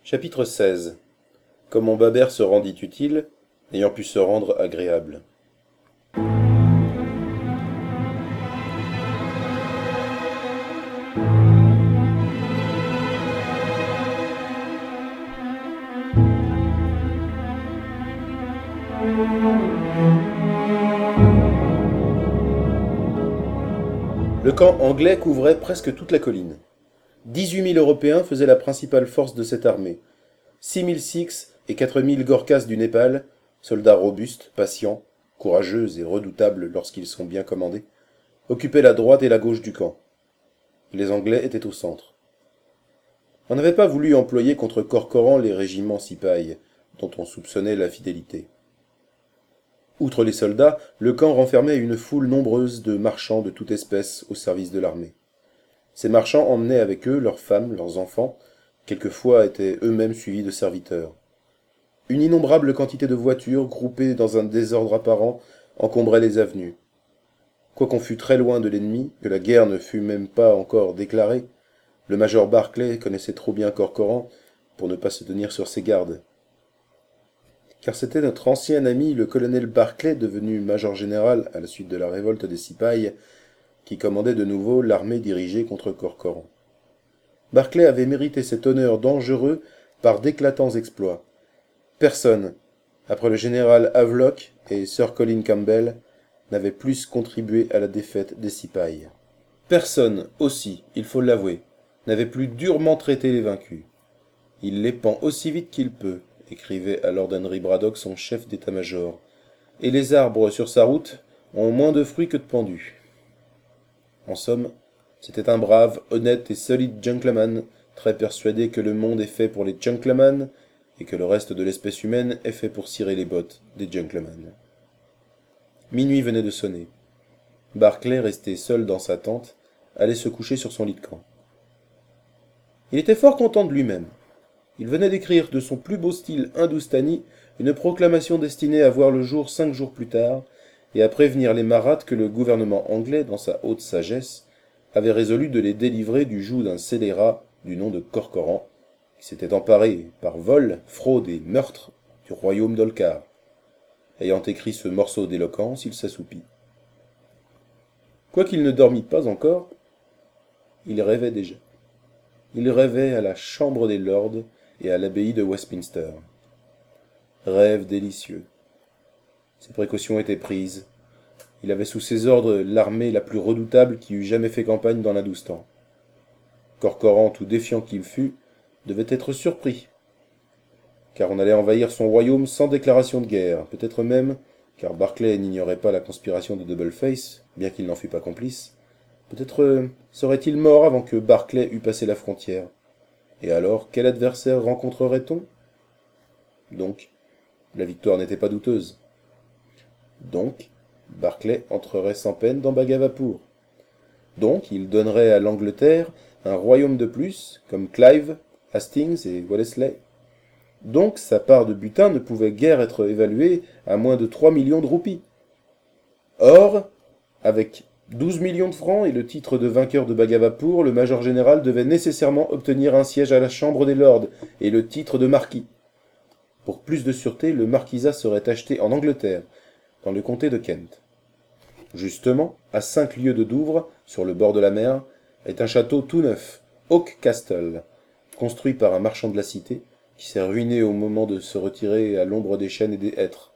Chapitre 16. Comment Babert se rendit utile, ayant pu se rendre agréable. Le camp anglais couvrait presque toute la colline. 18 000 Européens faisaient la principale force de cette armée. 6 000 Sikhs et 4 000 Gorkhas du Népal, soldats robustes, patients, courageux et redoutables lorsqu'ils sont bien commandés, occupaient la droite et la gauche du camp. Les Anglais étaient au centre. On n'avait pas voulu employer contre Corcoran les régiments Sipahi, dont on soupçonnait la fidélité. Outre les soldats, le camp renfermait une foule nombreuse de marchands de toute espèce au service de l'armée. Ces marchands emmenaient avec eux leurs femmes, leurs enfants, quelquefois étaient eux-mêmes suivis de serviteurs. Une innombrable quantité de voitures, groupées dans un désordre apparent, encombrait les avenues. Quoiqu'on fût très loin de l'ennemi, que la guerre ne fût même pas encore déclarée, le major Barclay connaissait trop bien Corcoran pour ne pas se tenir sur ses gardes. Car c'était notre ancien ami le colonel Barclay, devenu major général à la suite de la révolte des Sipahi, qui commandait de nouveau l'armée dirigée contre Corcoran. Barclay avait mérité cet honneur dangereux par d'éclatants exploits. Personne, après le général Havelock et Sir Colin Campbell, n'avait plus contribué à la défaite des Sipahi. Personne, aussi, il faut l'avouer, n'avait plus durement traité les vaincus. Il les pend aussi vite qu'il peut, écrivait à Lord Henry Braddock son chef d'état-major, et les arbres sur sa route ont moins de fruits que de pendus. En somme, c'était un brave, honnête et solide gentleman, très persuadé que le monde est fait pour les gentlemen et que le reste de l'espèce humaine est fait pour cirer les bottes des gentlemen. Minuit venait de sonner. Barclay, resté seul dans sa tente, allait se coucher sur son lit de camp. Il était fort content de lui-même. Il venait d'écrire de son plus beau style hindoustani une proclamation destinée à voir le jour 5 jours plus tard, et à prévenir les Maraths que le gouvernement anglais, dans sa haute sagesse, avait résolu de les délivrer du joug d'un scélérat du nom de Corcoran, qui s'était emparé, par vol, fraude et meurtre, du royaume d'Olcar. Ayant écrit ce morceau d'éloquence, il s'assoupit. Quoiqu'il ne dormît pas encore, il rêvait déjà. Il rêvait à la Chambre des Lords et à l'abbaye de Westminster. Rêve délicieux. Ses précautions étaient prises. Il avait sous ses ordres l'armée la plus redoutable qui eût jamais fait campagne dans l'Hindoustan. Corcoran, tout défiant qu'il fût, devait être surpris, car on allait envahir son royaume sans déclaration de guerre, peut-être même, car Barclay n'ignorait pas la conspiration de Double-Face, bien qu'il n'en fût pas complice, peut-être serait-il mort avant que Barclay eût passé la frontière. Et alors, quel adversaire rencontrerait-on ? Donc, la victoire n'était pas douteuse. Donc, Barclay entrerait sans peine dans Bhagavapur. Donc, il donnerait à l'Angleterre un royaume de plus, comme Clive, Hastings et Wellesley. Donc, sa part de butin ne pouvait guère être évaluée à moins de 3 millions de roupies. Or, avec 12 millions de francs et le titre de vainqueur de Bhagavapur, le major général devait nécessairement obtenir un siège à la Chambre des Lords et le titre de marquis. Pour plus de sûreté, le marquisat serait acheté en Angleterre, dans le comté de Kent. Justement, à 5 lieues de Douvres, sur le bord de la mer, est un château tout neuf, Oak Castle, construit par un marchand de la cité, qui s'est ruiné au moment de se retirer à l'ombre des chênes et des hêtres.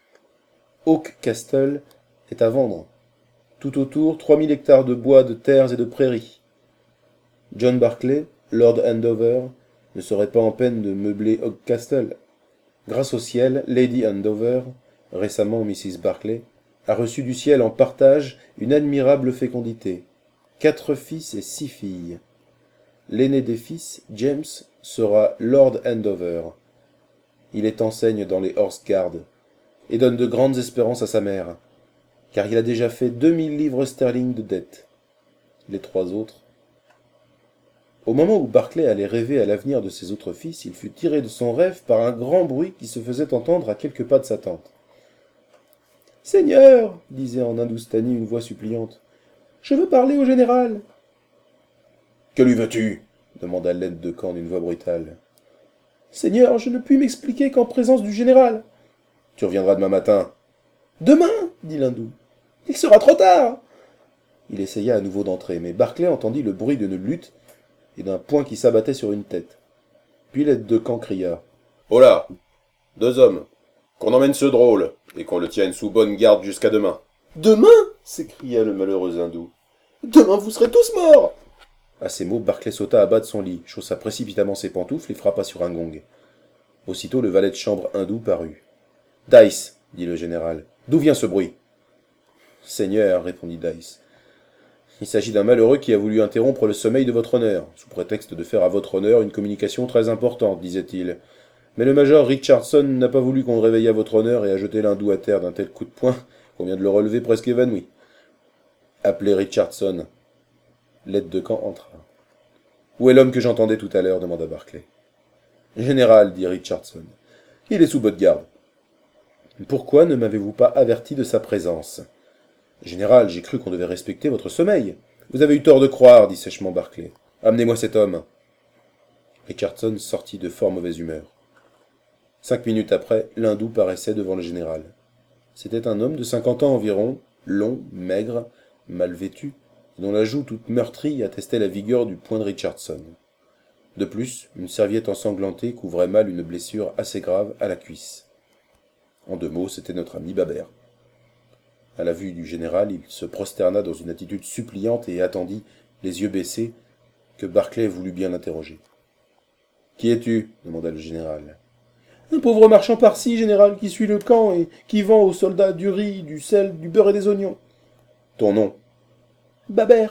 Oak Castle est à vendre. Tout autour, 3000 hectares de bois, de terres et de prairies. John Barclay, Lord Andover, ne serait pas en peine de meubler Oak Castle. Grâce au ciel, Lady Andover, récemment Mrs. Barclay, a reçu du ciel en partage une admirable fécondité. 4 fils et 6 filles. L'aîné des fils, James, sera Lord Andover. Il est enseigne dans les Horse Guards, et donne de grandes espérances à sa mère, car il a déjà fait 2000 livres sterling de dette. Les 3 autres. Au moment où Barclay allait rêver à l'avenir de ses autres fils, il fut tiré de son rêve par un grand bruit qui se faisait entendre à quelques pas de sa tente. « Seigneur, disait en hindoustani une voix suppliante, je veux parler au général. »« Que lui veux-tu » demanda l'aide de camp d'une voix brutale. Seigneur, je ne puis m'expliquer qu'en présence du général. Tu reviendras demain matin. Demain, dit l'hindou. Il sera trop tard. Il essaya à nouveau d'entrer, mais Barclay entendit le bruit d'une lutte et d'un poing qui s'abattait sur une tête. Puis l'aide de camp cria. Oh là, 2 hommes, qu'on emmène ce drôle, et qu'on le tienne sous bonne garde jusqu'à demain. Demain s'écria le malheureux hindou. Demain vous serez tous morts. À ces mots, Barclay sauta à bas de son lit, chaussa précipitamment ses pantoufles et frappa sur un gong. Aussitôt le valet de chambre hindou parut. Dice, dit le général, d'où vient ce bruit? Seigneur, répondit Dice, il s'agit d'un malheureux qui a voulu interrompre le sommeil de votre honneur, sous prétexte de faire à votre honneur une communication très importante, disait-il. Mais le major Richardson n'a pas voulu qu'on réveillât votre honneur et a jeté l'hindou à terre d'un tel coup de poing qu'on vient de le relever presque évanoui. Appelez Richardson. L'aide de camp entra. Où est l'homme que j'entendais tout à l'heure demanda Barclay. Général, dit Richardson, il est sous votre garde. Pourquoi ne m'avez-vous pas averti de sa présence? Général, j'ai cru qu'on devait respecter votre sommeil. Vous avez eu tort de croire, dit sèchement Barclay. Amenez-moi cet homme. Richardson sortit de fort mauvaise humeur. 5 minutes après, l'hindou paraissait devant le général. C'était un homme de 50 ans environ, long, maigre, mal vêtu, dont la joue toute meurtrie attestait la vigueur du poing de Richardson. De plus, une serviette ensanglantée couvrait mal une blessure assez grave à la cuisse. En 2 mots, c'était notre ami Babert. À la vue du général, il se prosterna dans une attitude suppliante et attendit, les yeux baissés, que Barclay voulut bien l'interroger. « Qui es-tu » demanda le général. « Un pauvre marchand par-ci, général, qui suit le camp et qui vend aux soldats du riz, du sel, du beurre et des oignons. »« Ton nom ?»« Babert. »«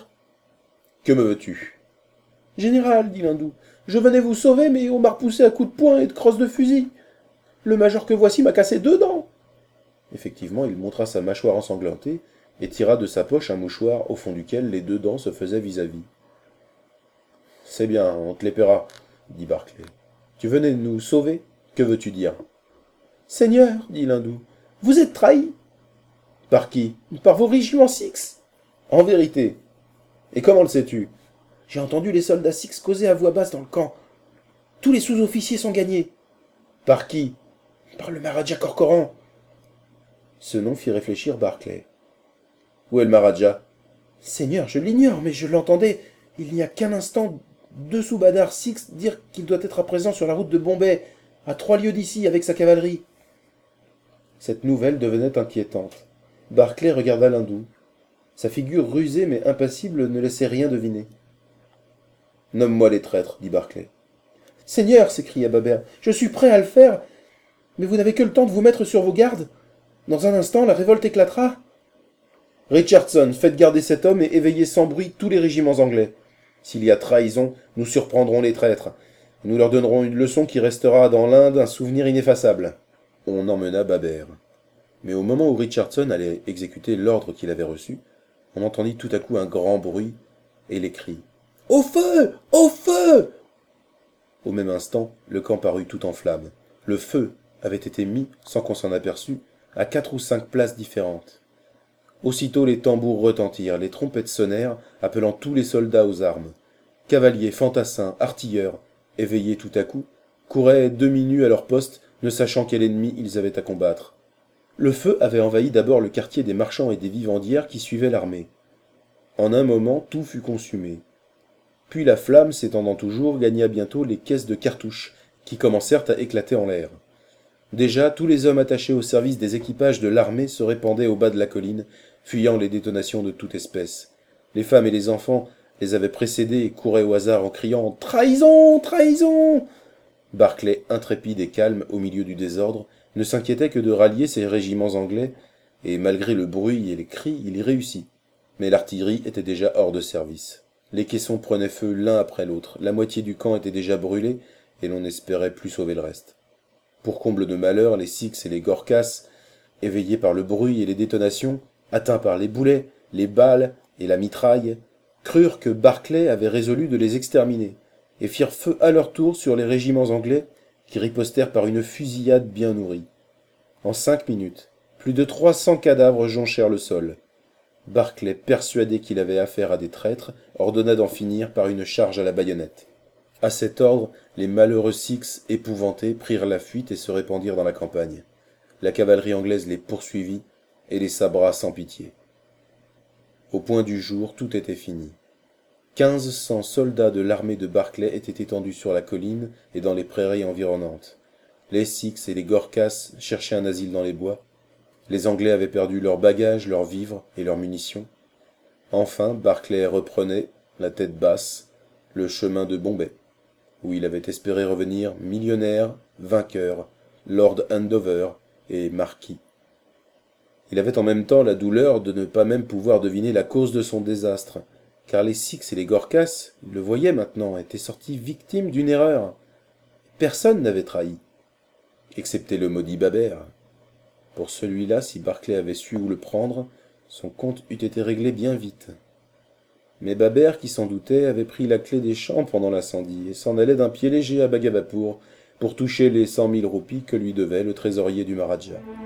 Que me veux-tu ?»« Général, dit l'hindou, je venais vous sauver, mais on m'a repoussé à coups de poing et de crosse de fusil. Le major que voici m'a cassé 2 dents. » Effectivement, il montra sa mâchoire ensanglantée et tira de sa poche un mouchoir au fond duquel les 2 dents se faisaient vis-à-vis. « C'est bien, on te les paiera, » dit Barclay. « Tu venais nous sauver? Que veux-tu dire ?»« Seigneur, dit l'hindou, vous êtes trahi. »« Par qui? Par vos régiments Six. »« En vérité. Et comment le sais-tu ?»« J'ai entendu les soldats Six causer à voix basse dans le camp. Tous les sous-officiers sont gagnés. »« Par qui? »« Par le Maharaja Corcoran. » Ce nom fit réfléchir Barclay. « Où est le Maharaja ?»« Seigneur, je l'ignore, mais je l'entendais, il n'y a qu'un instant, 2 soubadars Six dire qu'il doit être à présent sur la route de Bombay, à 3 lieues d'ici, avec sa cavalerie. » Cette nouvelle devenait inquiétante. Barclay regarda l'hindou. Sa figure rusée mais impassible ne laissait rien deviner. « Nomme-moi les traîtres, dit Barclay. « Seigneur, s'écria Babert, je suis prêt à le faire, mais vous n'avez que le temps de vous mettre sur vos gardes. Dans un instant, la révolte éclatera. »« Richardson, faites garder cet homme et éveillez sans bruit tous les régiments anglais. S'il y a trahison, nous surprendrons les traîtres. Nous leur donnerons une leçon qui restera dans l'Inde un souvenir ineffaçable. » On emmena Babert. Mais au moment où Richardson allait exécuter l'ordre qu'il avait reçu, on entendit tout à coup un grand bruit et les cris. « Au feu! Au feu !» Au même instant, le camp parut tout en flammes. Le feu avait été mis, sans qu'on s'en aperçût, à 4 ou 5 places différentes. Aussitôt les tambours retentirent, les trompettes sonnèrent, appelant tous les soldats aux armes. Cavaliers, fantassins, artilleurs, éveillés tout à coup, couraient demi-nus à leur poste, ne sachant quel ennemi ils avaient à combattre. Le feu avait envahi d'abord le quartier des marchands et des vivandières qui suivaient l'armée. En un moment, tout fut consumé. Puis la flamme, s'étendant toujours, gagna bientôt les caisses de cartouches, qui commencèrent à éclater en l'air. Déjà, tous les hommes attachés au service des équipages de l'armée se répandaient au bas de la colline, fuyant les détonations de toute espèce. Les femmes et les enfants les avaient précédés et couraient au hasard en criant « Trahison! Trahison !» Barclay, intrépide et calme au milieu du désordre, ne s'inquiétait que de rallier ces régiments anglais, et malgré le bruit et les cris, il y réussit. Mais l'artillerie était déjà hors de service. Les caissons prenaient feu l'un après l'autre, la moitié du camp était déjà brûlée, et l'on n'espérait plus sauver le reste. Pour comble de malheur, les Sikhs et les Gorkhas, éveillés par le bruit et les détonations, atteints par les boulets, les balles et la mitraille, crurent que Barclay avait résolu de les exterminer, et firent feu à leur tour sur les régiments anglais, qui ripostèrent par une fusillade bien nourrie. En 5 minutes, plus de 300 cadavres jonchèrent le sol. Barclay, persuadé qu'il avait affaire à des traîtres, ordonna d'en finir par une charge à la baïonnette. À cet ordre, les malheureux Sikhs, épouvantés, prirent la fuite et se répandirent dans la campagne. La cavalerie anglaise les poursuivit et les sabra sans pitié. Au point du jour, tout était fini. 1500 soldats de l'armée de Barclay étaient étendus sur la colline et dans les prairies environnantes. Les Sikhs et les Gorkhas cherchaient un asile dans les bois. Les Anglais avaient perdu leurs bagages, leurs vivres et leurs munitions. Enfin, Barclay reprenait, la tête basse, le chemin de Bombay, où il avait espéré revenir millionnaire, vainqueur, Lord Andover et marquis. Il avait en même temps la douleur de ne pas même pouvoir deviner la cause de son désastre, car les Sikhs et les Gorkhas, il le voyait maintenant, étaient sortis victimes d'une erreur. Personne n'avait trahi, excepté le maudit Babert. Pour celui-là, si Barclay avait su où le prendre, son compte eût été réglé bien vite. Mais Babert, qui s'en doutait, avait pris la clé des champs pendant l'incendie et s'en allait d'un pied léger à Bhagavapur pour toucher les 100 000 roupies que lui devait le trésorier du Maharaja.